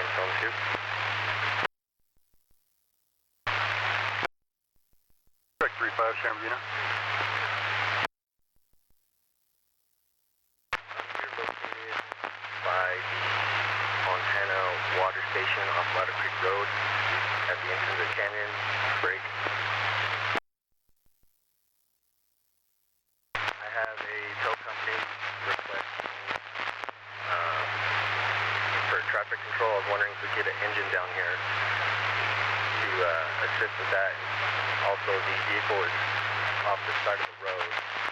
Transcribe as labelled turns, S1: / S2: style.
S1: Zone 2.
S2: Correct 35, San Bernardino.
S1: We're located by the Montana Water Station off Ladder Creek Road at the entrance of the canyon break. I have a tow company requesting for traffic control. I was wondering if we could get an engine down here to assist with that. Also, the vehicle is off the side of the road.